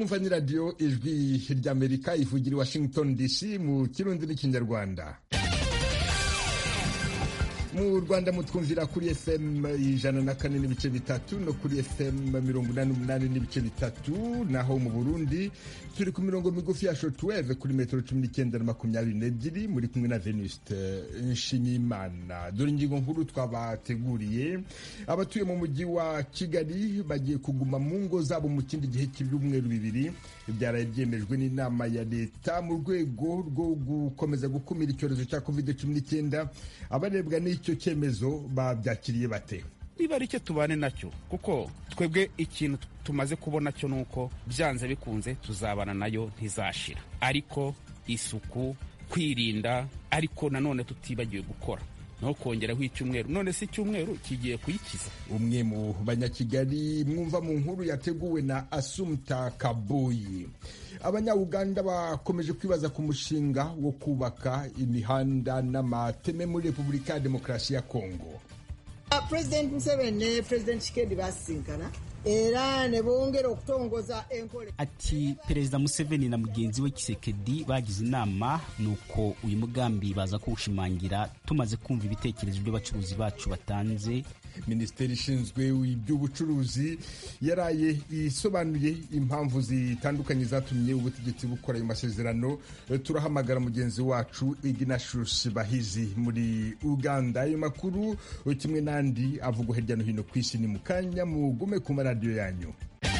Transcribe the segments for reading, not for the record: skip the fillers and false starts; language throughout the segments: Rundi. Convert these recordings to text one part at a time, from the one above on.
mwumva ni radiyo ijwi ry'Amerika ivugira i Washington DC mu kirundi n'ikinyarwanda. Mu Rwanda mutwumvira kuri FM 104.3 no kuri FM 88.3, naho mu Burundi turi ku mirongo migufi ya shortwave kuri metero 19.22. Muri kumwe na Venuste Nshimiyimana. Dore ingingo nkuru twabateguriye. Abatuye mu mujyi wa Kigali bagiye kuguma mu ngo zabo mu kindi gihe cy'ibyumweru bibiri. Ibyaraye byemejwe n'inama ya leta mu rwego rwo gukomeza gukumira icyorezo cya COVID-19. Abarebwa icyo cyemezo babyakiriye bate? Niba ari cyo tubane nacyo, kuko twebwe ikintu tumaze kubona cyo nuko byanze bikunze tuzabana nayo ntizashira, ariko isuku, kwirinda, ariko nanone tutibagiwe gukora no kongeraho icyumweru. None si icyumweru kigiye kuyikiza. Umwe mu banyakigali mwumva mu nkuru yateguwe na Asumta Kaboyi. Abanya-Uganda bakomeje kwibaza ku mushinga wo kubaka imihanda n'amateme muri Repubulika ya Demokarasi ya Kongo. President Museveni, President Tshisekedi basinkana era ne bongera okutongoza enkole. Ati Perezida Museveni na mugenzi we Tshisekedi bagize inama, nuko uyu mugambi baza kuwushimangira tumaze kumva ibitekerezo by'abacuruzi bacu batanze. Minisiteri ishinzwe iby'ubucuruzi yaraye isobanuye impamvu zitandukanye zatumye ubutegetsi bukora ayo masezerano. Turahamagara mugenzi wacu Ignatius Bahizi muri Uganda. Ayo makuru kimwe n'andi avugwa hirya no hino ku isi ni mukanya, mugume ku maradiyo yanyu.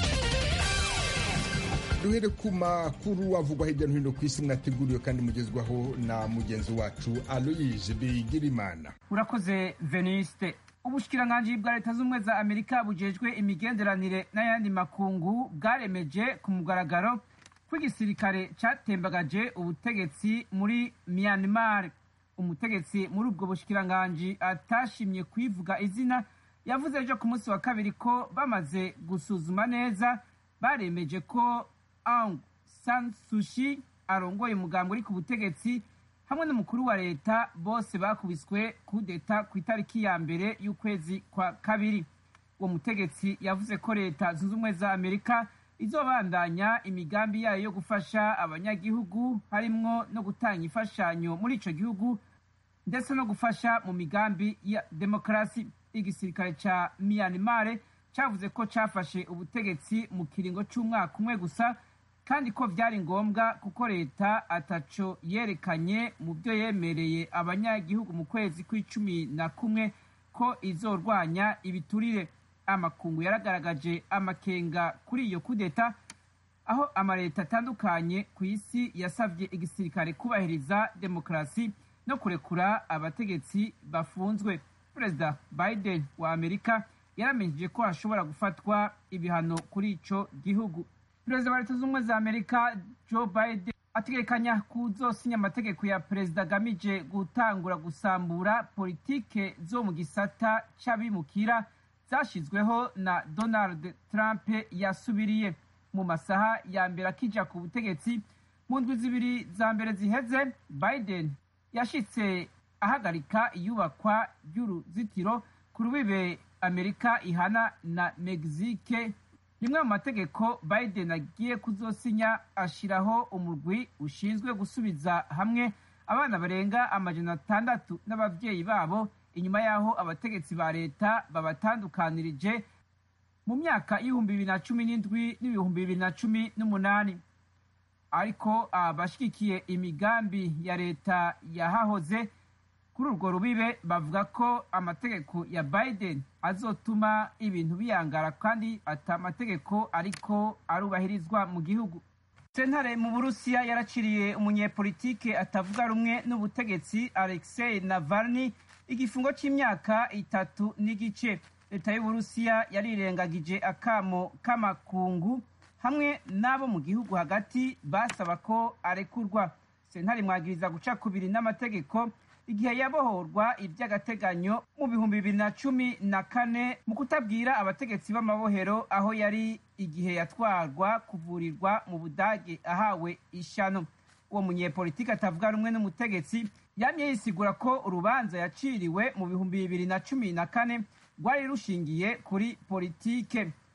Duhere ku makuru avugwa hirya no hino ku isi mwateguriwe kandi mugezwaho na mugenzi wacu Aloise Bigirimana. Urakoze Veniste. Ubushikiranganji bwa Leta z'Ubumwe za Amerika bujejwe imigenderanire n'ayandi makungu bwaremeje ku mugaragaro ko igisirikare catembagaje ubutegetsi muri Myanmar. Umutegetsi muri ubwo bushikiranganji atashimye kwivuga izina yavuze ejo ku munsi wa kabiri ko bamaze gusuzuma neza baremeje ko Aung San Suu Kyi arongoye umugambi uri ku butegetsi hamwe n'umukuru wa leta bose bakubiswe kudeta ku itariki ya mbere y'ukwezi kwa kabiri. Uwo mutegetsi yavuze ko Leta zunze ubumwe za Amerika izobandanya imigambi yayo yo gufasha abanyagihugu, harimwo no gutanga imfashanyo muri ico gihugu ndetse no gufasha mu migambi ya demokarasi. Igisirikare ca Myanmar cavuze ko cafashe ubutegetsi mu kiringo c'umwaka umwe gusa, kandi ko vyari ngombwa kuko leta ataco yerekanye mu byo yemereye abanyagihugu mu kwezi kwa11 ko izorwanya ibiturire. Amakungu yaragaragaje amakenga kuri iyo kudeta, aho amaleta atandukanye ku isi yasavye igisirikare kubahiriza demokarasi no kurekura abategetsi bafunzwe. Perezida Biden wa Amerika yaramenyesheje ko hashobora gufatwa ibihano kuri ico gihugu. Perezida wa Leta z'Ubumwe za Amerika Joe Biden ategekanya kuzosinya amategeko ya perezida agamije gutangura gusambura politike zo mu gisata c'abimukira zashizweho na Donald Trump yasubiriye. Mu masaha ya mbere akija ku butegetsi mu ndwi zibiri za mbere ziheze, Biden yashitse ahagarika iyubakwa ry'uruzitiro ku rubibe Amerika ihana na Mexique. Rimwe mu mategeko Biden agiye kuzosinya ashiraho umurwi ushinzwe gusubiza hamwe abana barenga 600 n'abavyeyi babo inyuma yaho abategetsi ba leta babatandukanirije mu myaka 2017 n'2018. Ariko abashigikiye imigambi ya leta yahahoze kuri urwo rubibe bavuga ko amategeko ya Biden azotuma ibintu biyangara kandi ata mategeko ariko arubahirizwa mu gihugu. Sentare mu Burusiya yaraciriye umunyepolitike atavuga rumwe n'ubutegetsi Alexei Navalny igifungo c'imyaka 3 n'igice. Leta y'Uburusiya yarirengagije akamo k'amakungu hamwe n'abo mu gihugu hagati basaba ko arekurwa. Sentare mwagiriza guca kubiri n'amategeko igihe yabohorwa iby'agateganyo mu 2014 mu kutabwira abategetsi b'amabohero aho yari igihe yatwarwa kuvurirwa mu Budage ahawe ishano. Uwo munyepolitiki atavuga rumwe n'umutegetsi yamye yisigura ko urubanza yaciriwe mu 2014 rwari rushingiye kuri politike.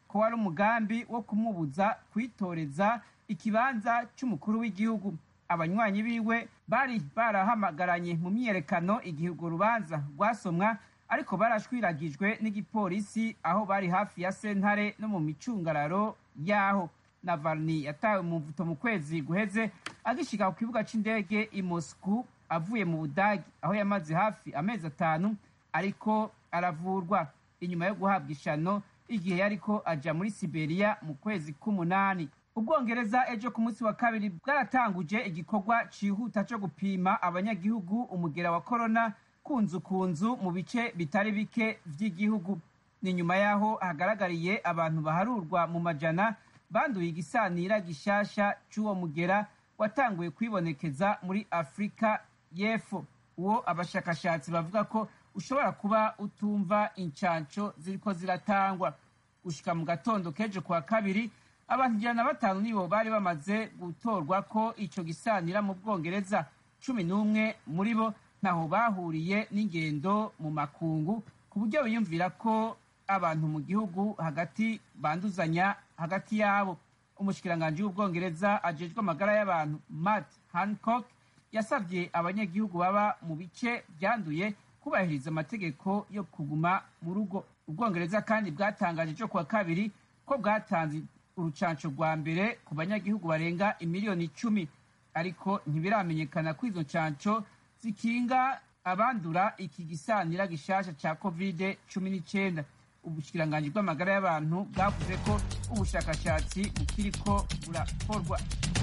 ko wari umugambi wo kumubuza kwitoreza ikibanza cy'umukuru w'igihugu. Abanywanyi biwe bari barahamagaranye mu myiyerekano igihe urwo rubanza rwasomwa, ariko barashwiragijwe n'igipolisi aho bari hafi ya sentare no mu micungararo yaho. Navalny yatawe mu mvuto mu kwezi guheze agishika ku kibuga c'indege i Moscow avuye mu Budagi, aho yamaze hafi amezi 5 ariko aravurwa inyuma yo guhabwa ishano igihe yariko aja muri Siberia mu kwezi k'umunani. Ubwongereza ejo ku munsi wa kabiri bwaratanguje igikorwa cihuta cyo gupima abanyagihugu umugera wa corona kunzu mu bice bitari bike vy'igihugu. Ni nyuma yaho hagaragariye abantu baharurwa mu majana banduye igisanira gishasha c'uwo mugera watanguye kwibonekeza muri Afrika y'Epfo. Uwo abashakashatsi bavuga ko ushobora kuba utumva incanco ziriko ziratangwa. Gushika mu gatondo kejo kwa kabiri abantu 105 nibo bari bamaze gutorwa ko ico gisanira mu Bwongereza. 11 muri bo ntaho bahuriye n'ingendo mu makungu, ku buryo biyumvira ko abantu mu gihugu hagati banduzanya hagati yabo. Umushikiranganji w'Ubwongereza ajejwe amagara y'abantu Matt Hancock yasabye abanyagihugu baba mu bice byanduye kubahiriza amategeko yo kuguma mu rugo. Ubwongereza kandi bwatangaje cyo kuwa kabiri ko bwatanze urucanco rwa mbere ku banyagihugu barenga 10,000,000, ariko ntibiramenyekana ko izo ncanco zikinga abandura iki gisanira gishasha ca COVID-19. Ubushikiranganji bw'amagara y'abantu bwavuze ko ubushakashatsi bukiriko burakorwa.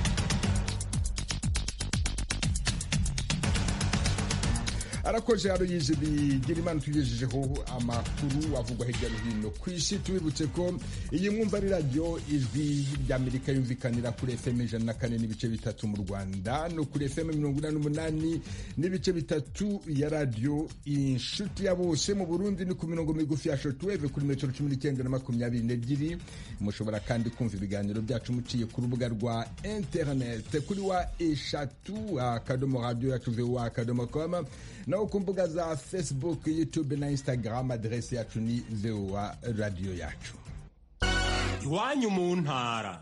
arakoze Aloyize Bigirimana tugejejeho amakuru avugwa hirya no hino ku isi. Tubibutse ko iyi mwumva ari radio Ijwi ry'Amerika yumvikanira kuri FM 104.3 mu Rwanda no kuri FM 88 n'ibice bitatu ya radio Inshuti ya Bose mu Burundi ni ku mirongo migufi ya shortwave kuri metero 19 na 22. Mushobora kandi kumva ibiganiro byacu muciye ku rubuga rwa internet kuri wa eshatu akadomo radio yacu voa.com na ku mbuga za Facebook, YouTube na Instagram. Adresi yacu ni VOA radio yacu. Iwanyu mu ntara.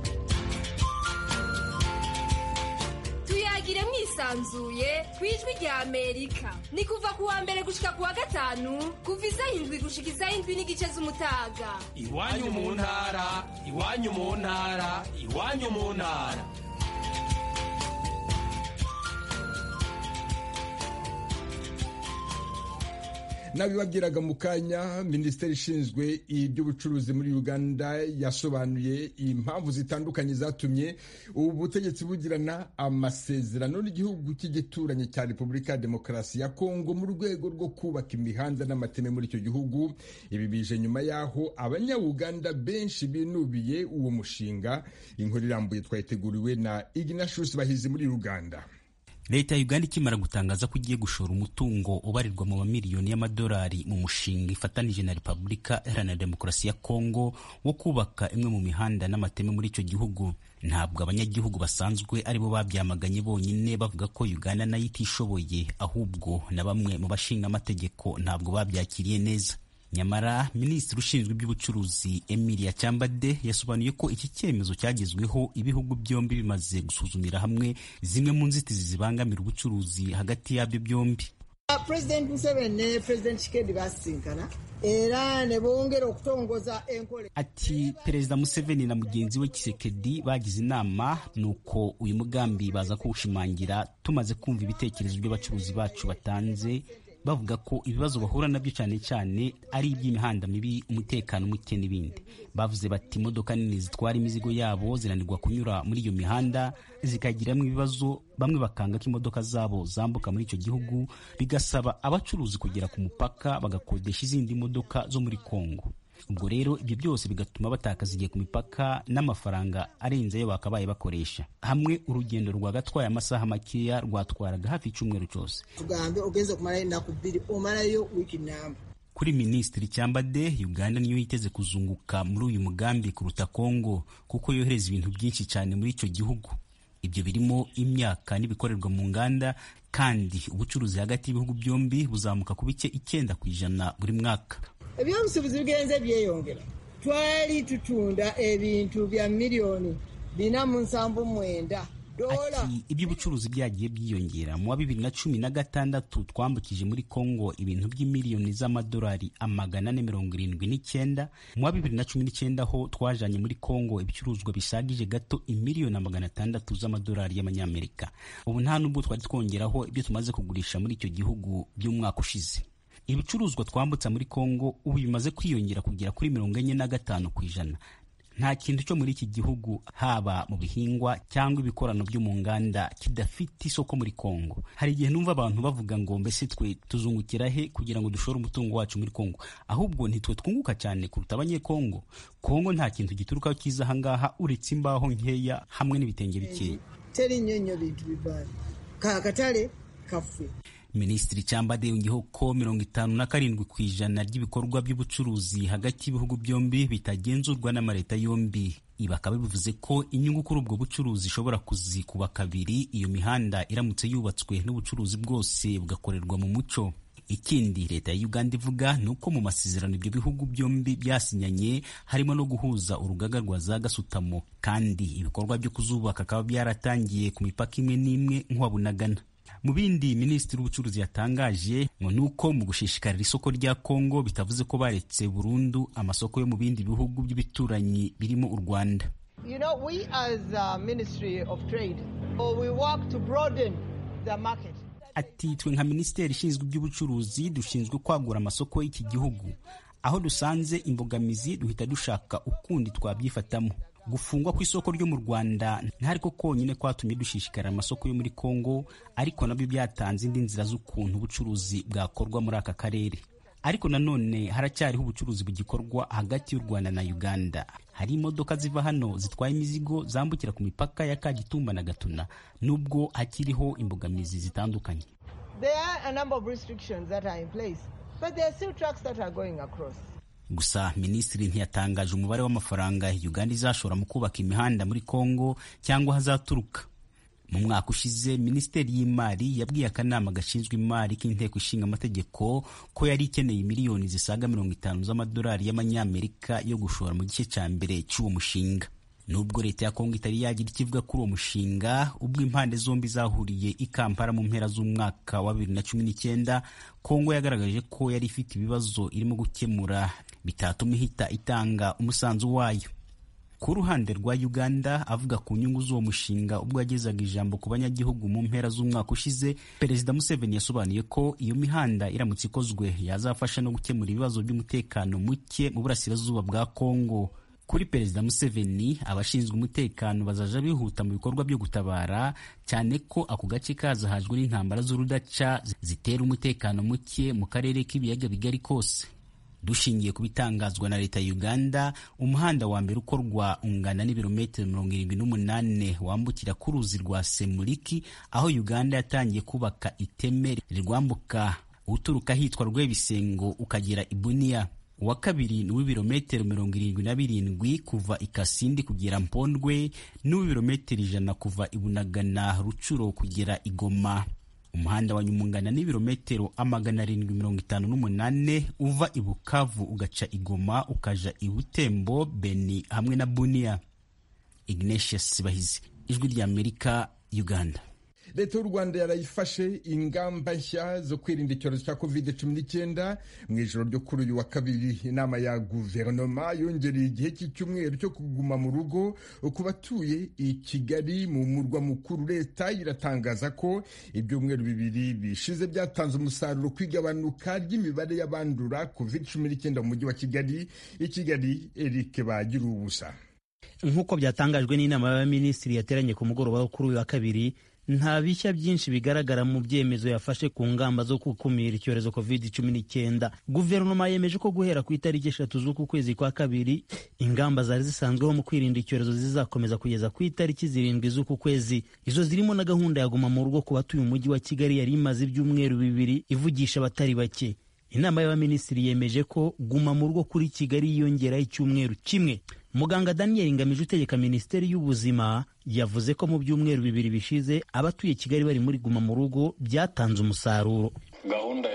Tuyagire mwisanzuye kwijwi rya Amerika. Ni kuva kuwa mbere gushika kuwa gatanu kuva 7 gushika 7 n'igice z'umutaga. Iwanyu mu ntara, iwanyu mu ntara, iwanyu mu ntara. Nabibabwiraga mu kanya, Minisiteri ishinzwe iby'ubucuruzi muri Uganda yasobanuye impamvu zitandukanye zatumye ubu butegetsi bugirana amasezerano n'igihugu cy'igituranyi cya Repubulika ya Demokarasi ya Kongo mu rwego rwo kubaka imihanda n'amateme muri icyo gihugu. Ibi bije nyuma yaho abanya-Uganda benshi binubiye uwo mushinga. Inkuru irambuye twayiteguriwe na Ignatius Bahizi muri Uganda. Leta ya Uganda ikimara gutangaza ko igiye gushora umutungo ubarirwa mu mamiliyoni y'amadolari mu mushinga ifatanije na Repubulika Iharanira Demokarasi ya Kongo wo kubaka imwe mu mihanda n'amateme muri icyo gihugu, ntabwo abanyagihugu basanzwe aribo babyamaganye bonyine bavuga ko Uganda nayo itishoboye, ahubwo na bamwe mu bashinga amategeko ntabwo babyakiriye neza. Nyamara Minisitiri ushinzwe iby'ubucuruzi Emilia Chambade yasobanuye ko iki cyemezo cyagezweho ibihugu byombi bimaze gusuzumira hamwe zimwe mu nzitizi zibangamira ubucuruzi hagati y'abyo byombi. President Museveni, President Tshisekedi basinkana era ne bongera okutongoza enkole. Ati Perezida Museveni na mugenzi we Tshisekedi bagize inama, nuko uyu mugambi baza kuwushimangira tumaze kumva ibitekerezo by'abacuruzi bacu batanze, bavuga ko ibibazo bahura nabyo cyane cyane ari iby'imihanda mibi, umutekano muke n'ibindi. Bavuze bati imodoka nini zitwara imizigo yabo zinanirwa kunyura muri iyo mihanda, zikagiramo ibibazo, bamwe bakanga ko imodoka zabo zambuka muri icyo gihugu, bigasaba abacuruzi kugera ku mupaka bagakodesha izindi modoka zo muri Kongo. Ubwo rero ibyo byose bigatuma batakaza igihe ku mipaka n'amafaranga arenze ayo bakabaye bakoresha. Hamwe urugendo rwagatwaye amasaha makeya rwatwaraga hafi icyumweru cyose. Tugambe ugenze kumara inaku 2 umarayo wiki namba. Kuri Minisitiri Cyambade, Uganda niyo yiteze kuzunguka muri uyu mugambi kuruta Kongo kuko yohereza ibintu byinshi cyane muri icyo gihugu. Ibyo birimo imyaka n'ibikorerwa mu nganda, kandi ubucuruzi hagati y'ibihugu byombi buzamuka ku bice 9% buri mwaka. Ebyobusubizi bigenze byeyongera twali tutunda ebintu bya miliyoni 479 Ati iby'ubucuruzi byagiye byiyongera. Mu wa 2016 twambukije muri Kongo ibintu by'imiliyoni z'amadolari 479. Mu wa 2019 ho twajanye muri Kongo ibicuruzwa bisagije gato imiliyoni 600 z'amadolari y'amanyamerika. Ubu nta nubwo twari twongeraho ibyo tumaze kugurisha muri icyo gihugu by'umwaka ushize. Ibicuruzwa twambutsa muri Kongo ubu bimaze kwiyongera kugera kuri 45%. Nta kintu cyo muri iki gihugu haba mu bihingwa cyangwa ibikorano byo mu nganda kidafite isoko muri Kongo. Hari igihe numva abantu bavuga ngo mbese twe tuzungukira he kugira ngo dushore umutungo wacu muri Kongo, ahubwo ntitwe twunguka cyane kuruta abanyekongo. Kongo nta kintu giturukaho kiza ahangaha uretse imbaho nkeya hamwe n'ibitenge bikeya. teri nyonyo bintu bibali kakatale kafe. Minisitiri Cyambade yongeyeho ko 57% ry'ibikorwa by'ubucuruzi hagati y'ibihugu byombi bitagenzurwa n'amareta yombi. Ibi akaba bivuze ko inyungu kuri ubwo bucuruzi ishobora kuzikuba kabiri iyo mihanda iramutse yubatswe n'ubucuruzi bwose bugakorerwa mu muco. Ikindi leta ya Uganda ivuga ni uko mu masezerano ibyo bihugu byombi byasinyanye harimo no guhuza urugaga rwa za gasutamo, kandi ibikorwa byo kuzubaka akaba byaratangiye ku mipaka imwe n'imwe nk'uwabunagana. Mu bindi Minisitiri w'ubucuruzi yatangaje ngo nuko mu gushishikarira isoko rya Kongo bitavuze ko baretse burundu amasoko yo mu bindi bihugu by'ibituranyi birimo u Rwanda. You know, we as a Ministry of Trade, we work to broaden the market. Ati twe nka Minisiteri ishinzwe iby'ubucuruzi dushinzwe kwagura amasoko y'iki gihugu. Aho dusanze imbogamizi duhita dushaka ukundi twabyifatamo. Gufungwa kw'isoko ryo mu Rwanda ntariko konyine kwatumye dushishikarira amasoko yo muri Kongo, ariko nabyo byatanze indi nzira z'ukuntu ubucuruzi bwakorwa muri aka karere. Ariko nanone haracyariho ubucuruzi bugikorwa hagati y'u Rwanda na Uganda. Hari imodoka ziva hano zitwaye imizigo zambukira ku mipaka ya Kagitumba na Gatuna, nubwo hakiriho imbogamizi zitandukanye. There are a number of restrictions that are in place, but there are still trucks that are going across. Gusa minisitiri ntiyatangaje umubare w'amafaranga Uganda izashora mu kubaka imihanda muri Kongo cyangwa hazaturuka. Mu mwaka ushize Minisiteri y'Imari yabwiye akanama gashinzwe imari k'inteko ishinga amategeko ko yari ikeneye miliyoni zisaga 50 z'amadolari y'amanyamerika yo gushora mu gice cya mbere cy'uwo mushinga. Nubwo leta ya Kongo itari yagira ikivuga kuri uwo mushinga, ubwo impande zombi zahuriye i Kampala mu mpera z'umwaka wa 2019, Kongo yagaragaje ko yari ifite ibibazo irimo gukemura bitatuma ihita itanga umusanzu wayo. Ku ruhande rwa Uganda avuga ku nyungu z'uwo mushinga ubwo yagezaga ijambo ku banyagihugu mu mpera z'umwaka ushize, Perezida Museveni yasobanuye ko iyo mihanda iramutse ikozwe yazafasha no gukemura ibibazo by'umutekano muke mu burasirazuba bwa Kongo. Kuri Perezida Museveni, abashinzwe umutekano bazaja bihuta mu bikorwa byo gutabara, cyane ko ako gace kazahajwe n'intambara z'urudaca zitera umutekano muke mu karere k'ibiyaga bigari kose. Dushingiye ku bitangazwa na leta ya Uganda, umuhanda wa mbere ukorwa ungana n'ibirometero 78 wambukira ku ruzi rwa Semuliki, aho Uganda yatangiye kubaka iteme rirwambuka uturuka hitwa Rwebisengo ukagera i Bunia. Uwa kabiri ni w'ibirometero 77 kuva i Kasindi kugera Mpondwe, n'uw'ibirometero 100 kuva i Bunagana Rucuro kugera i Goma. Umuhanda wa nyumungana n'ibirometero 758 uva i Bukavu ugaca i Goma ukaja i Butembo, Beni hamwe na Bunia. Ignatius Bahizi, Ijwi ry'Amerika, Uganda. Leta y'u Rwanda yarayifashe ingamba nshya zo kwirinda icyorezo cya COVID-19 mu ijoro ryo kuri uyu wa kabiri. Inama ya guverinoma yongereye igihe cy'icyumweru cyo kuguma mu rugo ku batuye i Kigali mu murwa mukuru. Leta iratangaza ko ibyumweru bibiri bishize byatanze umusaruro kwigabanuka ry'imibare y'abandura COVID-19 mu mujyi wa Kigali. I Kigali, Eric Bagira ubusa. Nk'uko byatangajwe n'inama y'abaminisitiri yateranye ku mugoroba wo kuri uyu wa kabiri, nta bishya byinshi bigaragara mu byemezo yafashe ku ngamba zo gukumira icyorezo COVID-19. Guverinoma yemeje ko guhera ku itariki 3 z'uku kwezi kwa kabiri, ingamba zari zisanzweho mu kwirinda icyorezo zizakomeza kugeza ku itariki 7 z'uku kwezi. Izo zirimo na gahunda ya guma mu rugo ku batuye umujyi wa Kigali yari imaze ibyumweru bibiri ivugisha abatari bake. Inama y'abaminisitiri yemeje ko guma mu rugo kuri Kigali yiyongera icyumweru kimwe. Muganga Daniel Ngamije utegeka Minisiteri y'Ubuzima yavuze ko mu byumweru bibiri bishize abatuye Kigali bari muri guma mu rugo byatanze umusaruro. Gahunda ya guma mu rugo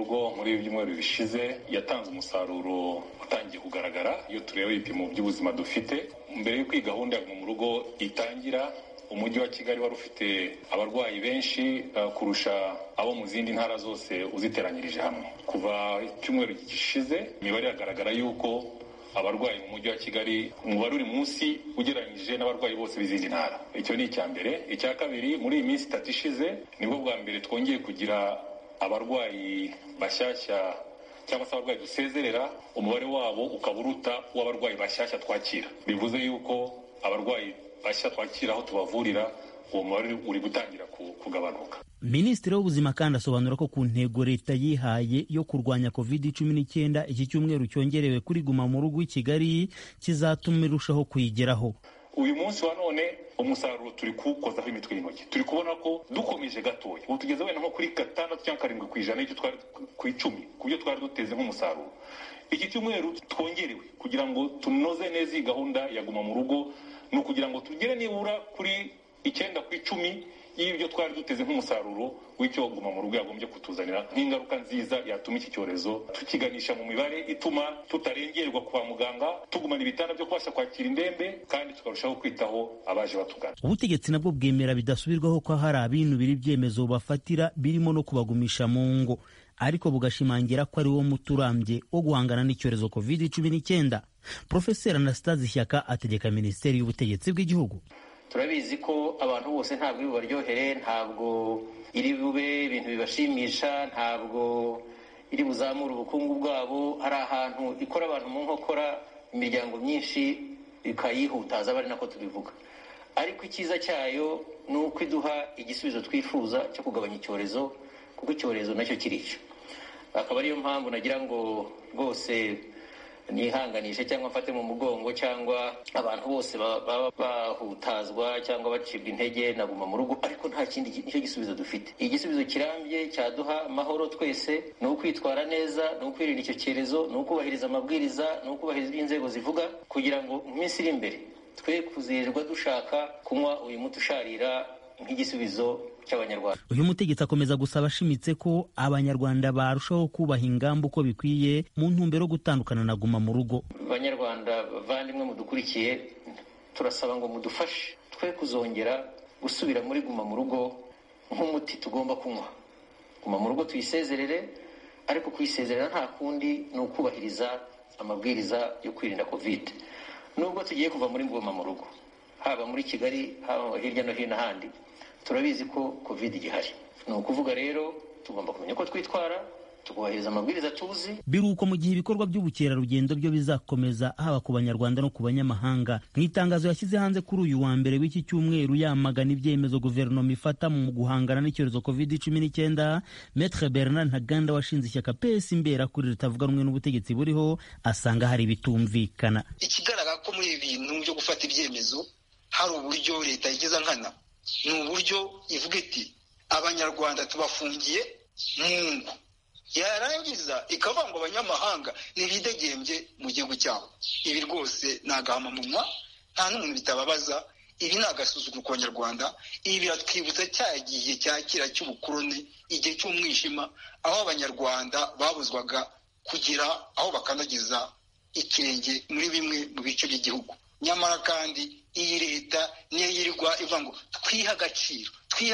rugo muri ibi byumweru bishize yatanze umusaruro utangiye kugaragara iyo tureba ibipimo by'ubuzima dufite. Mbere y'uko iyi gahunda ya guma mu rugo itangira, umujyi wa Kigali wari ufite abarwayi benshi kurusha abo mu zindi ntara zose uziteranyirije hamwe. Kuva icyumweru gishize imibare iragaragara yuko abarwayi mu mujyi wa Kigali umubare uri munsi ugereranyije n'abarwayi bose b'izindi ntara. Icyo ni icya mbere. Icya kabiri, muri iyi minsi 3 ishize nibwo bwa mbere twongeye kugira abarwayi bashyashya cyangwa se abarwayi dusezerera, umubare wabo ukaba uruta w'abarwayi bashyashya twakira. Bivuze yuko abarwayi bashya twakira aho tubavurira uwo mubare uri gutangira kugabanuka. Minisitiri w'ubuzima kandi asobanura ko ku ntego leta yihaye yo kurwanya COVID-19 iki cyumweru cyongerewe kuri guma mu rugo i Kigali kizatuma irushaho kuyigeraho. Uyu munsi wa none umusaruro turi kukozaho imitwe y'intoki, turi kubona ko dukomeje gatoya ubu tugeze wenda nko kuri 6 cyangwa 7% y'icyo twari ku 10 ku byo twari duteze nk'umusaruro. Iki cyumweru twongerewe kugira ngo tunoze neza iyi gahunda ya guma mu rugo, ni ukugira ngo tugere nibura kuri 9 ku 10 y'ibyo twari duteze nk'umusaruro w'icyo guma mu rugo yagombye kutuzanira nk'ingaruka nziza yatuma iki cyorezo tukiganisha mu mibare ituma tutarengerwa kwa muganga, tugumana ibitanda byo kubasha kwakira indembe kandi tukarushaho kwitaho abaje batugana. Ubutegetsi nabwo bwemera bidasubirwaho ko hari abinubira ibyemezo bafatira birimo no kubagumisha mu ngo, ariko bugashimangira ko ari wo muturambye wo guhangana n'icyorezo COVID-19. Profeseri Anastase Shyaka ategeka Minisiteri y'Ubutegetsi bw'Igihugu. Turabizi ko abantu bose ntabwo bibaryohere, ntabwo iri bube ibintu bibashimisha, ntabwo iri buzamura ubukungu bwabo. Hari ahantu ikora abantu mu nkokora, imiryango myinshi ikayihutaza, bari nako tubivuga. Ariko icyiza cyayo ni uko iduha igisubizo twifuza cyo kugabanya icyorezo, kuko icyorezo nacyo kirica. Akaba ariyo mpamvu nagira ngo rwose nihanganishe cyangwa mfate mu mugongo cyangwa abantu bose baba bahutazwa cyangwa bacibwa intege na guma mu rugo, ariko nta kindi nicyo gisubizo dufite. Igisubizo kirambye cyaduha amahoro twese ni ukwitwara neza, ni ukwirinda icyo cyorezo, ni ukubahiriza amabwiriza, ni ukubahiriza ibyo inzego zivuga, kugira ngo mu minsi iri imbere twe kuzirirwa dushaka kunywa uyu muti usharira nk'igisubizo cy'Abanyarwanda. Uyu mutegetsi akomeza gusaba ashimitse ko Abanyarwanda barushaho kubaha ingamba uko bikwiye mu ntumbero yo gutandukana na guma mu rugo. Abanyarwanda bavandimwe mudukurikiye, turasaba ngo mudufashe twe kuzongera gusubira muri guma mu rugo nk'umuti tugomba kunywa. Guma mu rugo tuyisezerere, ariko kuyisezerera nta kundi ni ukubahiriza amabwiriza yo kwirinda COVID. Nubwo tugiye kuva muri guma mu rugo, haba muri Kigali, haba hirya no hino ahandi, turabizi ko COVID igihari. Ni ukuvuga rero tugomba kumenya ko twitwara, tukubahiriza amabwiriza tuzi. Biruko mu gihe ibikorwa by'ubukerarugendo byo bizakomeza haba ku Banyarwanda no ku banyamahanga. Mu itangazo yashyize hanze kuri uyu wa mbere w'iki cyumweru yamagana ibyemezo guverinoma ifata mu guhangana n'icyorezo COVID-19, Maître Bernard Ntaganda washinze ishyaka PS Imbera kuri ritavuga rumwe n'ubutegetsi buriho asanga hari bitumvikana. Ikigaragara ko muri ibi bintu byo gufata ibyemezo hari uburyo leta igeza nkana, ni uburyo ivuga iti Abanyarwanda tubafungiye mu ngo, yarangiza ikavuga ngo abanyamahanga ntibidegembye mu gihugu cyabo. Ibi rwose ni agahamumunwa, nta n'umuntu bitababaza. Ibi ni agasuzuguro ku Banyarwanda. Ibi biratwibutsa cya gihe cya kera cy'ubukoloni, igihe cy'umwijima, aho Abanyarwanda babuzwaga kugira aho bakandagiza ikirenge muri bimwe mu bice by'igihugu. Nyamara kandi iyi leta niyo yirirwa ivuga ngo twiha agaciro.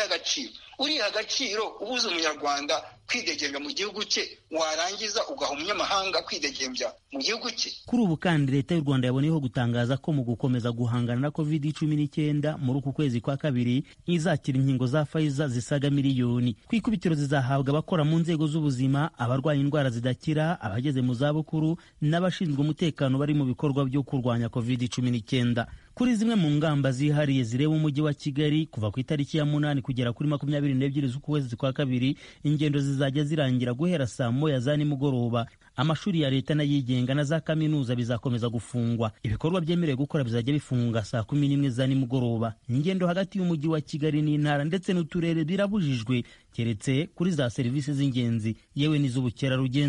Uriha agaciro ubuze Umunyarwanda kwidegembya mu gihugu cye, warangiza ugaha umunyamahanga kwidegembya mu gihugu cye. Kuri ubu kandi leta y'u Rwanda yaboneyeho gutangaza ko mu gukomeza guhangana na COVID-19 muri uku kwezi kwa kabiri izakira inkingo za Pfizer zisaga miliyoni. Ku ikubitiro zizahabwa abakora mu nzego z'ubuzima, abarwaye indwara zidakira, abageze mu zabukuru n'abashinzwe umutekano bari mu bikorwa byo kurwanya COVID-19. Kuri zimwe mu ngamba zihariye zireba umujyi wa Kigali, kuva ku itariki ya 8 kugera kuri 22 z'ukwezi kwa kabiri, ingendo zizajya zirangira guhera saa moya za nimugoroba. Amashuri ya leta n'ayigenga na za kaminuza bizakomeza gufungwa. Ibikorwa byemerewe gukora bizajya bifunga saa 11 za nimugoroba. Ingendo hagati y'umujyi wa Kigali n'intara ndetse n'uturere birabujijwe, keretse kuri za serivisi z'ingenzi yewe n'iz'ubukerarugendo.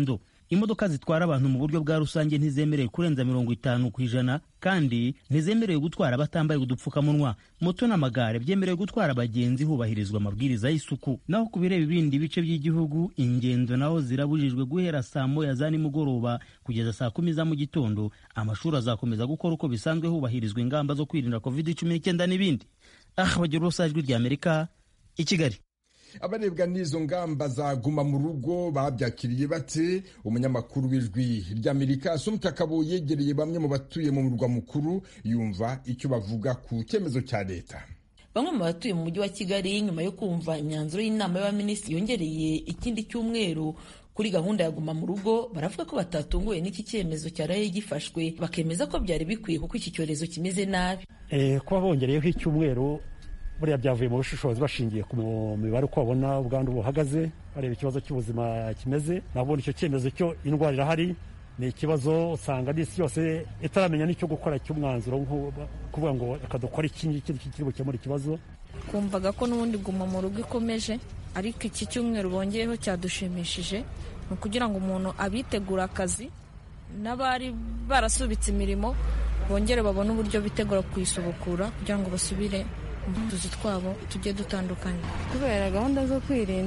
imodoka zitwara abantu mu buryo bwa rusange ntizemerewe kurenza 50% kandi ntizemerewe gutwara batambaye udupfukamunwa. Moto n'amagare byemerewe gutwara abagenzi hubahirizwa amabwiriza y'isuku. Naho ku bireba ibindi bice by'igihugu, ingendo naho zirabujijwe guhera saa moya za nimugoroba kugeza saa 10 za mu gitondo. Amashuri azakomeza gukora uko bisanzwe hubahirizwa ingamba zo kwirinda COVID-19 n'ibindi. Bagira Ijwi ry'Amerika i Kigali. Abarebwa n'izo ngamba za guma mu rugo babyakiriye bate? Umunyamakuru w'Ijwi ry'Amerika Assumpta Kaboyi yegereye bamwe mu batuye mu murwa mukuru yumva icyo bavuga ku cyemezo cya leta. Bamwe mu batuye mu mujyi wa Kigali nyuma yo kumva imyanzuro y'inama y'abaminisitiri yongereye ikindi cyumweru kuri gahunda ya guma mu rugo baravuga ko batatunguwe n'iki cyemezo cyaraye gifashwe, bakemeza ko byari bikwiye kuko iki cyorezo kimeze nabi. Kuba bongereyeho icyumweru buriya byavuye mu bushishozi bashingiye ku mibare uko babona ubwandu buhagaze, bareba ikibazo cy'ubuzima kimeze. Nabona icyo cyemezo cyo indwara irahari, ni ikibazo usanga n'isi yose itaramenya n'icyo gukora cy'umwanzuro kuvuga ngo reka dukore ikindi kiri bukemura ikibazo. Kumvaga ko n'ubundi guma mu rugo ikomeje, ariko iki cyumweru bongeyeho cyadushimishije, ni ukugira ngo umuntu abitegura akazi n'abari barasubitse imirimo bongere babone uburyo bitegura kuyisubukura kugira ngo basubire mu tuzi twabo tujye dutandukanye. Kubera gahunda zo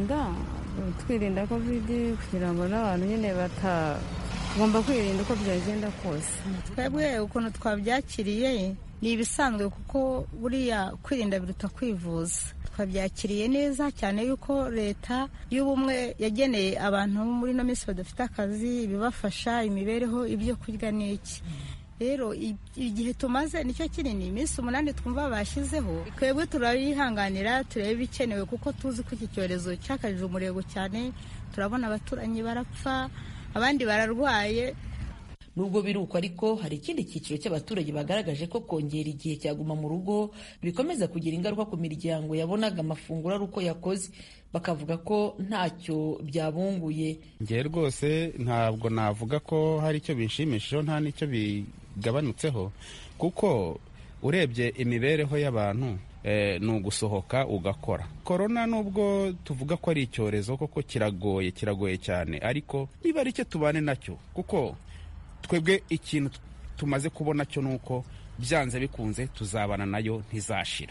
twirinda covid kugira ngo n'abantu nyine batagomba kwirinda uko byagenda kose. Twebwe ukuntu twabyakiriye ni ibisanzwe kuko buriya kwirinda biruta kwivuza. Twabyakiriye neza cyane yuko leta y'ubumwe yageneye abantu muri no minsi badafite akazi ibibafasha imibereho, ibyo kurya n'iki. Rero igihe tumaze nicyo kinini, iminsi 8 twumva bashyizeho, twebwe turayihanganira, turebe ibikenewe kuko tuzi ko iki cyorezo cyakajije umurego cyane. Turabona abaturanyi barapfa, abandi bararwaye. Nubwo biruko ariko hari ikindi cyiciro cy'abaturage bagaragaje ko kongera igihe cyaguma mu rugo bikomeza kugira ingaruka ku miryango yabonaga amafunguro ari uko yakoze, bakavuga ko ntacyo byabunguye. Ngiye rwose ntabwo navuga ko hari icyo binshimishijeho, nta n'icyo bigabanutseho, kuko urebye imibereho y'abantu ni ugusohoka ugakora. Korona nubwo tuvuga ko ari icyorezo koko kiragoye cyane, ariko niba ari cyo tubane nacyo, kuko twebwe ikintu tumaze kubona cyo nuko byanze bikunze tuzabana nayo ntizashira.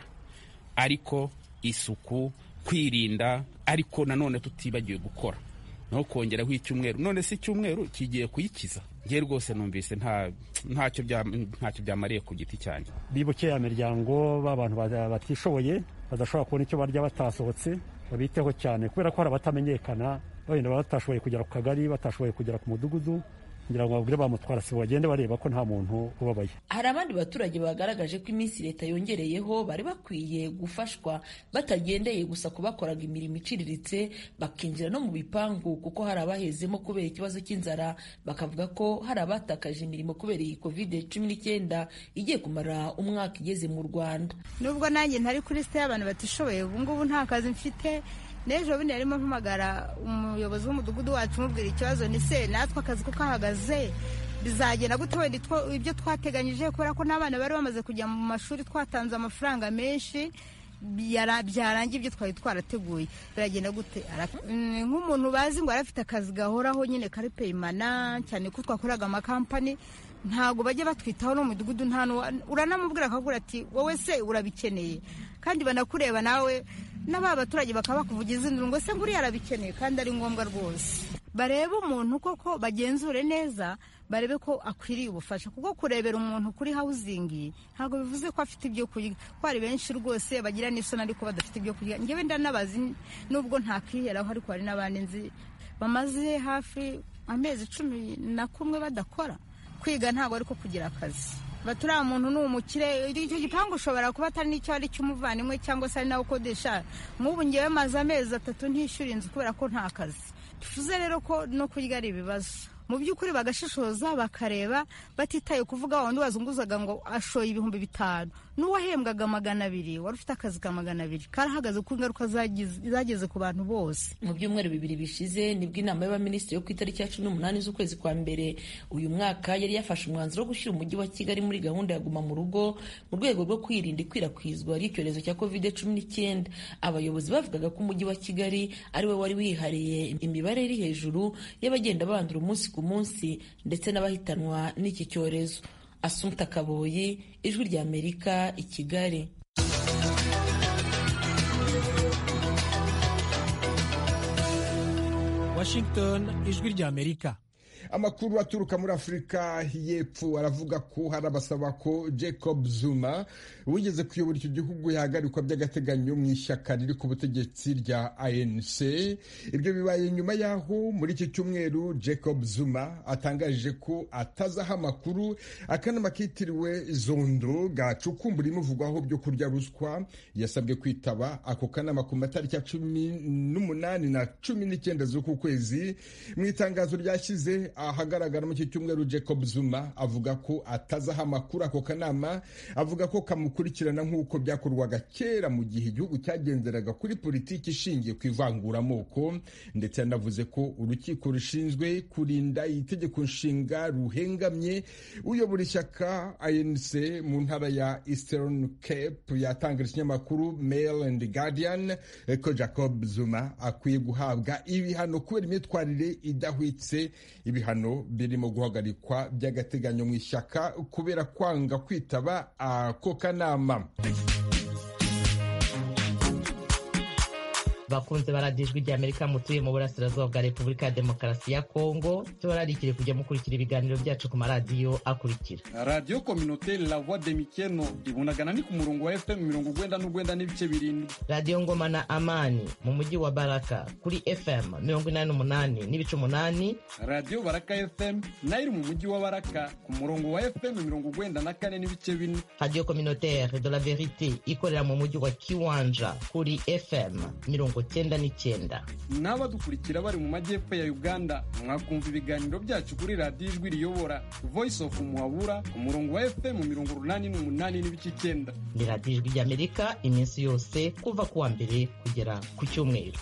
Ariko isuku, kwirinda, ariko nanone tutibagiwe gukora no kongeraho icyumweru. None si icyumweru kigiye kuyikiza? Ngiye rwose numvise ntacyo byamariye ku giti cyane. Bibuke ya miryango b'abantu batishoboye badashobora kubona icyo barya batasohotse, babiteho cyane kubera ko hari abatamenyekana, wenda batashoboye kugera ku kagari, batashoboye kugera ku mudugudu, ngira ngo babwire bamutwara si bagende bareba ko nta muntu ubabaye. Hari abandi baturage bagaragaje ko iminsi leta yongereyeho bari bakwiye gufashwa batagendeye gusa kubakoraga imirimo iciriritse, bakinjira no mu bipangu kuko hari abahezemo kubera ikibazo cy'inzara, bakavuga ko hari abatakaje imirimo kubera iyi COVID-19 igiye kumara umwaka igeze mu Rwanda. Nubwo nanjye ntari kuri liste y'abantu batishoboye, ubu ngubu nta kazi mfite. Nejo bindi yarimo mpamagara umuyobozi w'umudugudu wacu mubwira ikibazo, ni se natwe akazi ko kahagaze bizagenda gute? Wenda ibyo twateganyije kubera ko n'abana bari bamaze kujya mu mashuri, twatanze amafaranga menshi, byarangiye ibyo twari twarateguye, biragenda gute? Nk'umuntu bazi ngo arafite akazi gahoraho nyine kari payimana cyane ko twakoraga amakampani, ntago bajya batwitaho no mu mudugudu. Uranamubwira akagura ati wowe se urabikeneye, kandi banakureba nawe n'aba baturage bakaba bakuvugiza induru ngo se nguriya arabikeneye, kandi ari ngombwa rwose. Barebe umuntu koko, bagenzure neza, barebe ko akwiriye ubufasha, kuko kurebera umuntu kuri housing ntabwo bivuze ko afite ibyo kurya. Ko hari benshi rwose bagira n'isoni ariko badafite ibyo kurya. Ngewe ndanabazi, nubwo ntakiheraho, ariko hari n'abandi nzi bamaze hafi amezi 11 badakora. Kwiga ntabwo ariko kugira akazi. Baturiya muntu ni umukire, icyo gipangu ushobora kuba atari n'icyo ari cy'umuvandimwe cyangwa se ari nawe ukodesha. Nk'ubu ngewe maze amezi 3 ntishyura inzu kubera ko nta kazi. Tuvuze rero ko no kurya ari ibibazo. Mu by'ukuri bagashishoza bakareba, batitaye kuvuga wundi wazunguzaga ngo ashoye 5,000. n'uwahembwaga 200 wari ufite akazi ka 200 karahagaze ku ingaruka zageze ku bantu bose. Mu byumweru 2 bishize nibwo inama y'abaminisitiri yo ku itariki ya 18 z'ukwezi kwa mbere uyu mwaka yari yafashe umwanzuro wo gushyira umujyi wa Kigali muri gahunda ya guma mu rugo mu rwego rwo kwirinda ikwirakwizwa ry'icyorezo cya COVID-19. Abayobozi bavugaga ko umujyi wa Kigali ari we wari wihariye imibare iri hejuru y'abagenda bandura umunsi ku munsi ndetse n'abahitanwa n'iki cyorezo. Assumpta Kaboyi, Ijwi rya Amerika, i Kigali. Washington, Ijwi rya Amerika. Amakuru aturuka muri Afurika y'Epfo aravuga ko hari abasaba ko Jacob Zuma wigeze kuyobora icyo gihugu yahagarikwa by'agateganyo mu ishyaka riri ku butegetsi rya ANC. Ibyo bibaye nyuma y'aho muri iki cyumweru Jacob Zuma atangaje ko atazaha amakuru akanama kitiriwe Zondo gacukumbura imuvugwaho byo kurya ruswa. Yasabwe kwitaba ako kanama ku matariki ya 18 na 19 z'uku kwezi. Mu itangazo ryashyize ahagaragara mu cyumweru Jacob Zuma avuga ko atazaha amakuru ako kanama, avuga ko kamukurikirana nk'uko byakorwaga kera mu gihe igihugu cyagenderaga kuri politiki ishingiye ku ivanguramoko, ndetse yanavuze ko urukiko rushinzwe kurinda itegeko nshinga ruhengamye. Uyobora ishyaka ANC mu ntara ya Eastern Cape yatangaje ikinyamakuru Mail and Guardian ko Jacob Zuma akwiye guhabwa ibihano kubera imyitwarire idahwitse. Ibihano birimo guhagarikwa by'agateganyo mu ishyaka kubera kwanga kwitaba ako kanama. Bakunze baradijwe rya Amerika mutuye mu burasirazuba bwa Repubulika ya Demokarasi ya Kongo, tubararikire kujya mukurikira ibiganiro byacu ku maradiyo akurikira: Radio Communautaire La Voix de Mikeno ibunagana ni ku murongo wa FM 99 n'ibice birindwi. Radio Ngoma na Amani mu mujyi wa Baraka kuri FM 88 n'ibice 8. Radio Baraka FM nayo mu mujyi wa Baraka ku murongo wa FM 94 n'ibice 4. Radio Communautaire de la Verite ikorera mu mujyi wa Kiwanja kuri FM 99. N'abadukurikira bari mu majyepfo ya Uganda mwakumva ibiganiro byacu kuri Radio Ijwi riyobora Voice of Muhabura ku murongo wa FM 88 n'ibice 9. Ni Radio Ijwi ry'Amerika iminsi yose kuva kuwa mbere kugera ku cyumweru.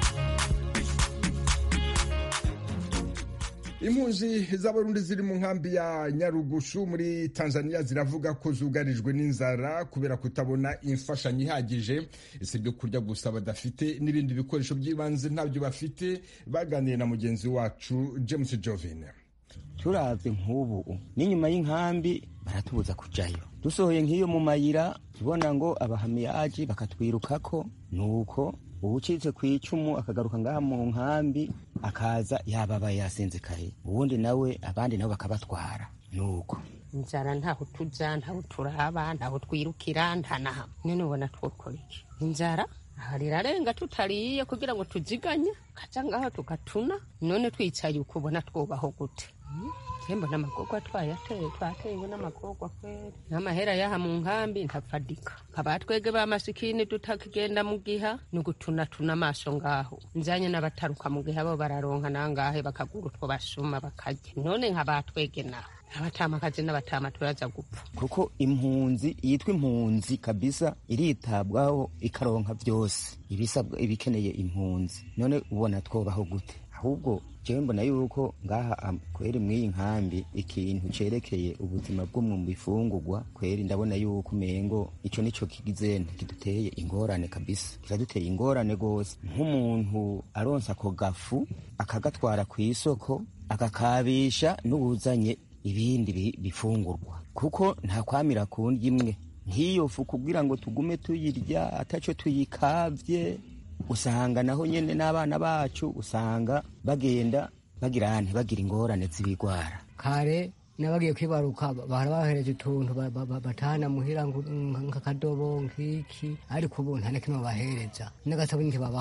Impunzi z'Abarundi ziri mu nkambi ya Nyarugushu muri Tanzania ziravuga ko zugarijwe n'inzara kubera kutabona imfashanyo ihagije. Ese byo kurya gusa badafite n'ibindi bikoresho by'ibanze ntabyo bafite. Baganiye na mugenzi wacu James Jovine. Turavye nk'ubu n'inyuma y'inkambi baratubuza kujayo, dusohoye nk'iyo mu mayira tubona ngo abahamiyaji bakatwirukako, nuko ubucitse ku icumu akagaruka ngaha mu nkambi akaza yababa yasinzikaye, ubundi nawe abandi nabo bakabatwara. Nuko inzara ntaho tuja, ntaho turaba, ntaho twirukira, ntanaha none ubona twokora iki? Inzara harirarenga tutariye kugira ngo tuziganye kaja ngaho tukatuna, none twicaye uko ubona twobaho gute? Tembo n'amagorwa twatewe n'amagorwa kweri, n'amahera yaha mu nkambi ntapfadika. Abatwege b'amasikini tutakigenda mu giha n'ugutunatuna amaso ngaho, nzanye n'abataruka mu giha bo bararonka nangahe bakagura utwo basuma bakarya. None nk'abatwege naho abatamakazi n'abatama turaza gupfa, kuko impunzi yitwa impunzi kabisa iritabwaho ikaronka byose ibisabwa ibikeneye impunzi. None ubona twobaho gute? Ahubwo jewe mbona yuko ngaha kweri mw'iyi nkambi ikintu cerekeye ubuzima bwo mu bifungurwa kweri ndabona yuko umengo ico nico kigize kiduteye ingorane kabisa, kiraduteye ingorane gose. Nk'umuntu aronsa ako gafu akagatwara ku isoko akakabisha n'ubuzanye ibindi bifungurwa, kuko nta kwamira kundi imwe nk'iyo fu kugira ngo tugume tuyirya ataco tuyikavye. Usanga naho nyene n'abana bacu usanga bagenda bagira ingorane z'ibigwara. Kare nabagiye kwibaruka barabahereje utuntu batana muhira nk'akadobo nk'iki, ariko ubu nta na kimwe babahereza, n'agasabuni ntibabaha.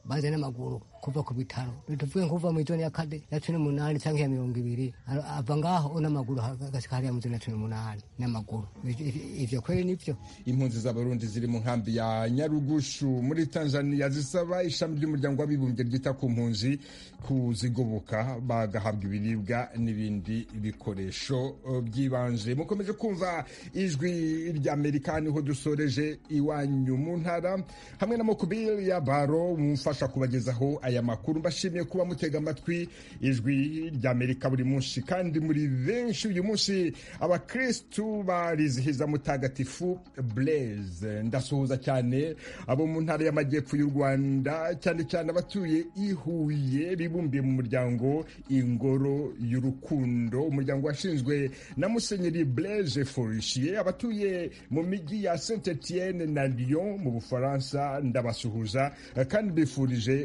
baje n'amaguru kuva ku bitaro tuvuge kuva mu zone ya kade ya 18 cyangwa ya 20 ava ngaho n'amaguru agashika hariya mu zone ya 18 n'amaguru. Ivyo kweli nivyo. Impunzi z'abarundi ziri mu nkambi ya Nyarugushu muri Tanzania zisaba ishami ry'umuryango w'abibumbye ryita ku mpunzi kuzigoboka bagahabwa ibiribwa n'ibindi bikoresho by'ibanze. Mukomeje kumva ijwi ry'Amerika, niho dusoreje iwanyu mu ntara hamwe na Mokubili ya Baro mumfasha kubagezaho aya makuru. Mbashimiye kuba mutega amatwi ijwi ry'Amerika buri munsi kandi muri benshi. Uyu munsi abakristu barizihiza mutagatifu Blaise. Ndasuhuza cyane abo mu ntara y'amajyepfo y'u Rwanda, cyane cyane abatuye i Huye bibumbiye mu muryango Ingoro y'Urukundo, umuryango washinzwe na Musenyeri Blaise Forichier. Abatuye mu migi ya Saint-Etienne na Lyon mu Bufaransa ndabasuhuza kandi bifurije